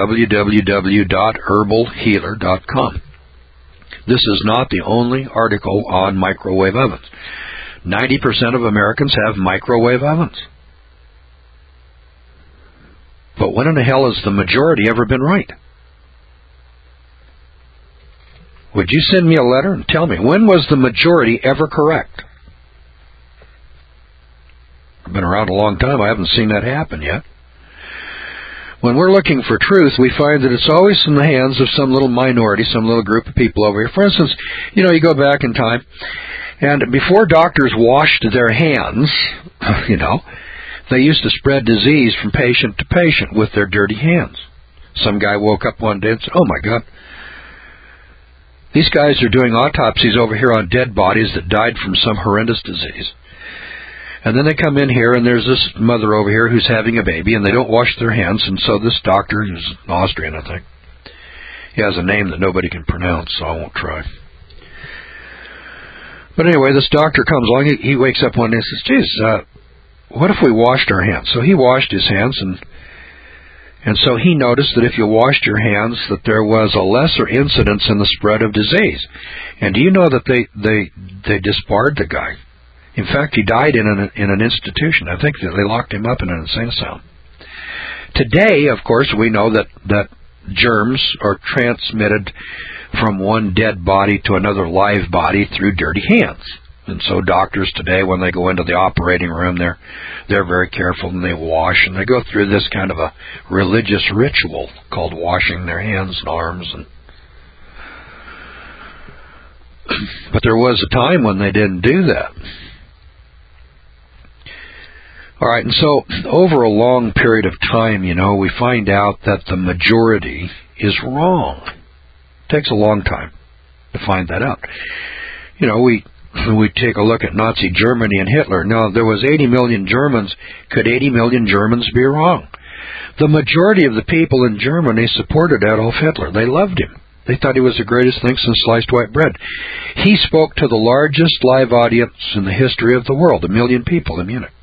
www.herbalhealer.com. This is not the only article on microwave ovens. 90% of Americans have microwave ovens. But when in the hell has the majority ever been right? Would you send me a letter and tell me, when was the majority ever correct? I've been around a long time. I haven't seen that happen yet. When we're looking for truth, we find that it's always in the hands of some little minority, some little group of people over here. For instance, you go back in time, and before doctors washed their hands, they used to spread disease from patient to patient with their dirty hands. Some guy woke up one day and said, oh my God, these guys are doing autopsies over here on dead bodies that died from some horrendous disease. And then they come in here, and there's this mother over here who's having a baby, and they don't wash their hands, and so this doctor, who's Austrian, I think, he has a name that nobody can pronounce, so I won't try. But anyway, this doctor comes along, he wakes up one day and says, geez, what if we washed our hands? So he washed his hands, and so he noticed that if you washed your hands, that there was a lesser incidence in the spread of disease. And do you know that they disbarred the guy? In fact, he died in an institution. I think that they locked him up in an insane asylum. Today, of course, we know that germs are transmitted from one dead body to another live body through dirty hands. And so doctors today, when they go into the operating room, they're very careful, and they wash, and they go through this kind of a religious ritual called washing their hands and arms. But there was a time when they didn't do that. All right, and so over a long period of time, we find out that the majority is wrong. It takes a long time to find that out. We take a look at Nazi Germany and Hitler. Now, there was 80 million Germans. Could 80 million Germans be wrong? The majority of the people in Germany supported Adolf Hitler. They loved him. They thought he was the greatest thing since sliced white bread. He spoke to the largest live audience in the history of the world, 1 million people in Munich.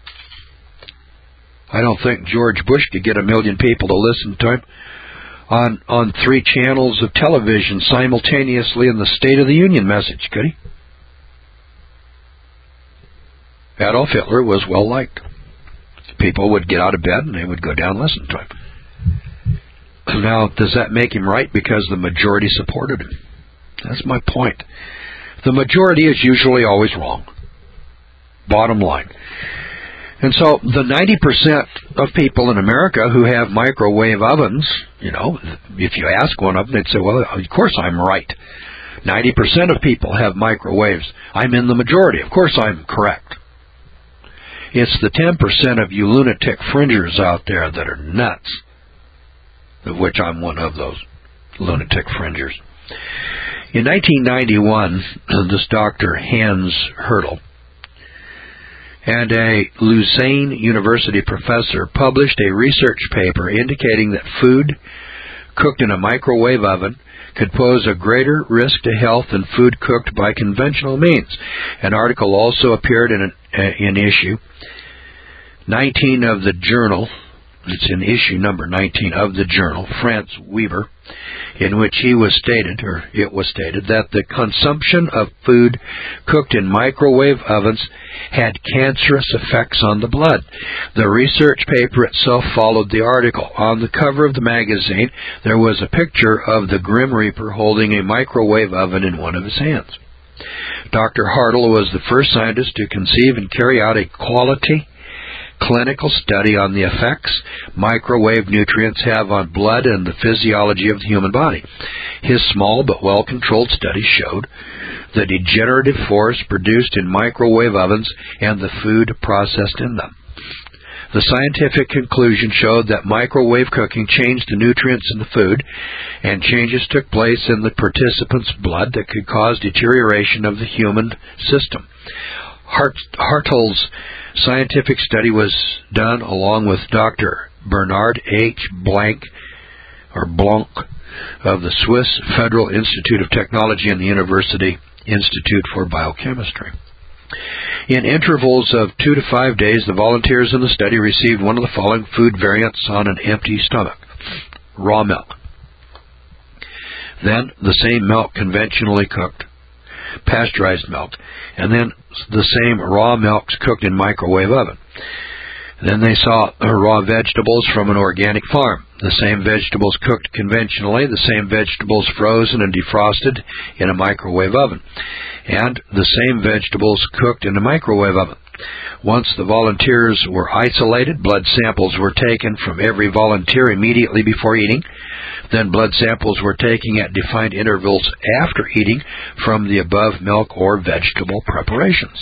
I don't think George Bush could get 1 million people to listen to him on 3 channels of television simultaneously in the State of the Union message, could he? Adolf Hitler was well liked. People would get out of bed and they would go down and listen to him. Now, does that make him right because the majority supported him? That's my point. The majority is usually always wrong. Bottom line. And so the 90% of people in America who have microwave ovens, if you ask one of them, they'd say, well, of course I'm right. 90% of people have microwaves. I'm in the majority. Of course I'm correct. It's the 10% of you lunatic fringers out there that are nuts, of which I'm one of those lunatic fringers. In 1991, this Dr. Hans Hertel and a Lausanne University professor published a research paper indicating that food cooked in a microwave oven could pose a greater risk to health than food cooked by conventional means. An article also appeared in issue 19 of the journal. It's in issue number 19 of the journal, Franz Weber, in which it was stated that the consumption of food cooked in microwave ovens had cancerous effects on the blood. The research paper itself followed the article. On the cover of the magazine, there was a picture of the Grim Reaper holding a microwave oven in one of his hands. Dr. Hertel was the first scientist to conceive and carry out a quality clinical study on the effects microwave nutrients have on blood and the physiology of the human body. His small but well-controlled study showed the degenerative force produced in microwave ovens and the food processed in them. The scientific conclusion showed that microwave cooking changed the nutrients in the food, and changes took place in the participants' blood that could cause deterioration of the human system. Hertel's scientific study was done along with Dr. Bernard H. Blanc of the Swiss Federal Institute of Technology and the University Institute for Biochemistry. In intervals of 2 to 5 days, the volunteers in the study received one of the following food variants on an empty stomach: raw milk, then the same milk conventionally cooked, pasteurized milk, and then the same raw milks cooked in microwave oven. Then they saw raw vegetables from an organic farm, the same vegetables cooked conventionally, the same vegetables frozen and defrosted in a microwave oven, and the same vegetables cooked in a microwave oven. Once the volunteers were isolated, blood samples were taken from every volunteer immediately before eating. Then blood samples were taken at defined intervals after eating from the above milk or vegetable preparations.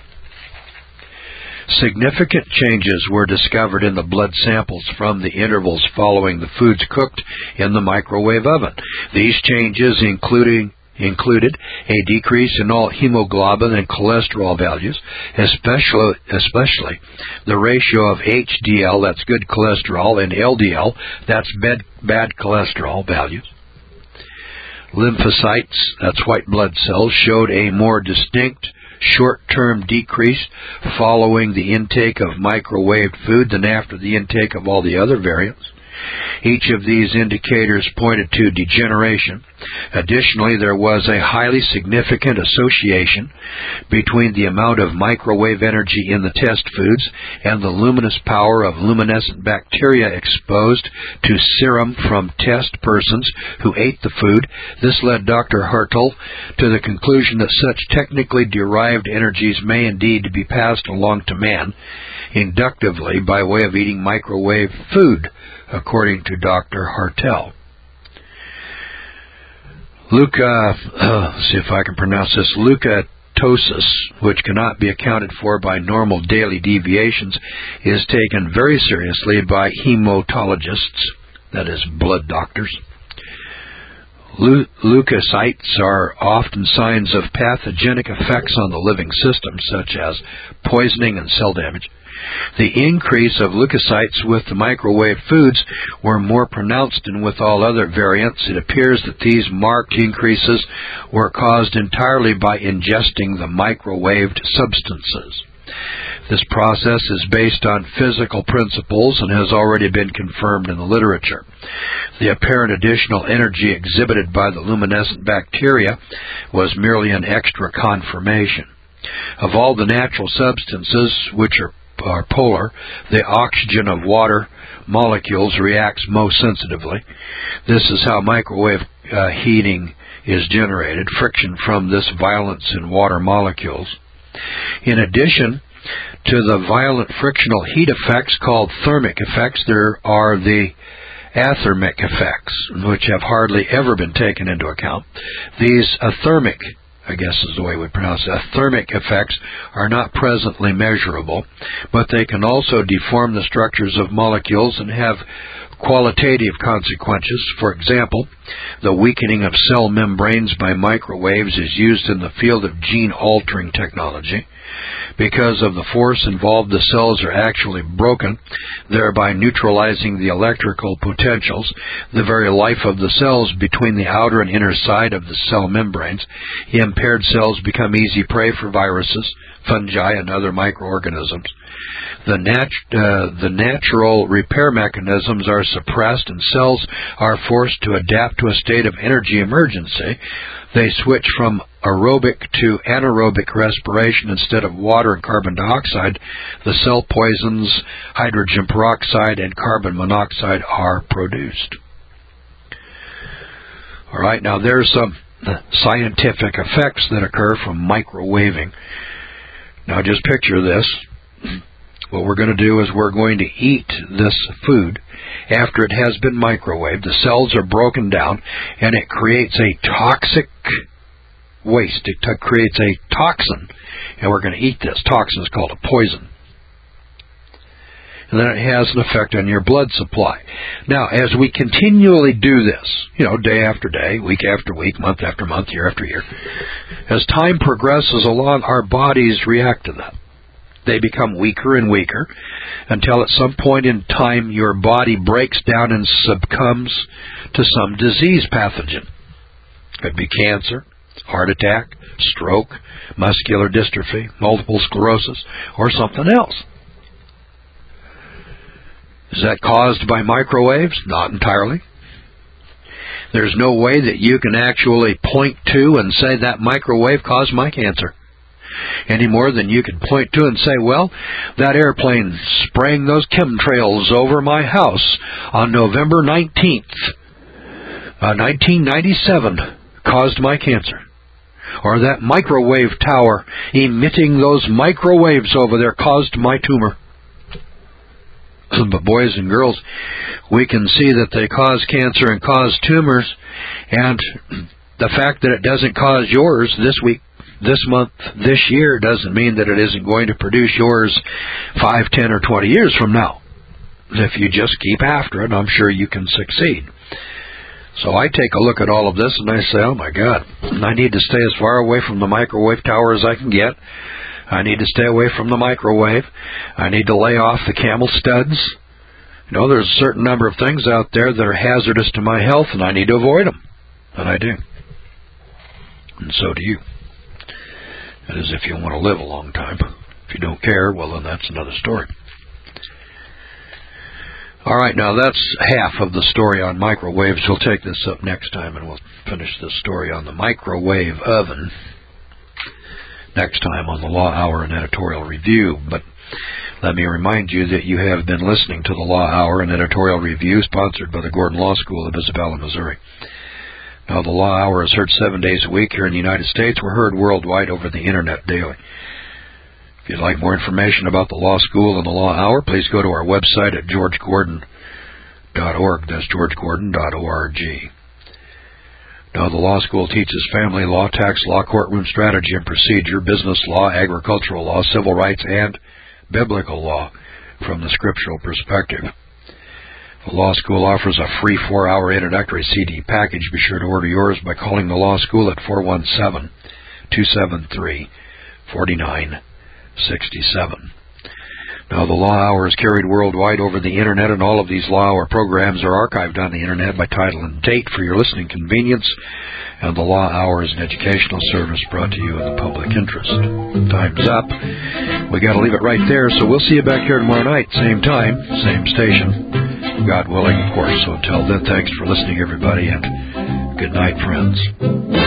Significant changes were discovered in the blood samples from the intervals following the foods cooked in the microwave oven. These changes included a decrease in all hemoglobin and cholesterol values, especially the ratio of HDL, that's good cholesterol, and LDL, that's bad cholesterol values. Lymphocytes, that's white blood cells, showed a more distinct short-term decrease following the intake of microwaved food than after the intake of all the other variants. Each of these indicators pointed to degeneration. Additionally, there was a highly significant association between the amount of microwave energy in the test foods and the luminous power of luminescent bacteria exposed to serum from test persons who ate the food. This led Dr. Hertel to the conclusion that such technically derived energies may indeed be passed along to man inductively by way of eating microwave food, according to Dr. Hertel. Leukocytosis, which cannot be accounted for by normal daily deviations, is taken very seriously by hematologists, that is, blood doctors. Leukocytes are often signs of pathogenic effects on the living system, such as poisoning and cell damage. The increase of leukocytes with the microwave foods were more pronounced than with all other variants. It appears that these marked increases were caused entirely by ingesting the microwaved substances. This process is based on physical principles and has already been confirmed in the literature. The apparent additional energy exhibited by the luminescent bacteria was merely an extra confirmation. Of all the natural substances which are polar, the oxygen of water molecules reacts most sensitively. This is how microwave heating is generated, friction from this violence in water molecules. In addition to the violent frictional heat effects called thermic effects, there are the athermic effects, which have hardly ever been taken into account. These athermic, I guess is the way we pronounce it, thermic effects are not presently measurable, but they can also deform the structures of molecules and have qualitative consequences. For example, the weakening of cell membranes by microwaves is used in the field of gene-altering technology. Because of the force involved, the cells are actually broken, thereby neutralizing the electrical potentials, the very life of the cells between the outer and inner side of the cell membranes. Impaired cells become easy prey for viruses, fungi, and other microorganisms. The natural repair mechanisms are suppressed and cells are forced to adapt to a state of energy emergency. They switch from aerobic to anaerobic respiration. Instead of water and carbon dioxide, the cell poisons, hydrogen peroxide, and carbon monoxide are produced. All right, now there's some scientific effects that occur from microwaving. Now just picture this. What we're going to do is we're going to eat this food after it has been microwaved. The cells are broken down, and it creates a toxic waste. It creates a toxin, and we're going to eat this. Toxin is called a poison. And then it has an effect on your blood supply. Now, as we continually do this, day after day, week after week, month after month, year after year, as time progresses along, our bodies react to that. They become weaker and weaker until at some point in time your body breaks down and succumbs to some disease pathogen. It could be cancer, heart attack, stroke, muscular dystrophy, multiple sclerosis, or something else. Is that caused by microwaves? Not entirely. There's no way that you can actually point to and say that microwave caused my cancer, any more than you could point to and say, well, that airplane spraying those chemtrails over my house on November 19th, 1997 caused my cancer. Or that microwave tower emitting those microwaves over there caused my tumor. But boys and girls, we can see that they cause cancer and cause tumors, and the fact that it doesn't cause yours this week, this month, this year, doesn't mean that it isn't going to produce yours 5, 10, or 20 years from now. If you just keep after it, I'm sure you can succeed. So I take a look at all of this and I say, oh my God, I need to stay as far away from the microwave tower as I can get. I need to stay away from the microwave. I need to lay off the camel studs. There's a certain number of things out there that are hazardous to my health, and I need to avoid them. And I do. And so do you. That is, if you want to live a long time. If you don't care, well, then that's another story. All right, now that's half of the story on microwaves. We'll take this up next time, and we'll finish this story on the microwave oven next time on the Law Hour and Editorial Review. But let me remind you that you have been listening to the Law Hour and Editorial Review, sponsored by the Gordon Law School of Isabella, Missouri. Now, the Law Hour is heard 7 days a week here in the United States. We're heard worldwide over the Internet daily. If you'd like more information about the Law School and the Law Hour, please go to our website at georgegordon.org. That's georgegordon.org. Now, the Law School teaches family law, tax law, courtroom strategy and procedure, business law, agricultural law, civil rights, and biblical law from the scriptural perspective. The Law School offers a free 4-hour introductory CD package. Be sure to order yours by calling the Law School at 417-273-4967. Now, the Law Hour is carried worldwide over the Internet, and all of these Law Hour programs are archived on the Internet by title and date for your listening convenience. And the Law Hour is an educational service brought to you in the public interest. Time's up. We got to leave it right there, so we'll see you back here tomorrow night, same time, same station. God willing, of course. So until then, thanks for listening, everybody, and good night, friends.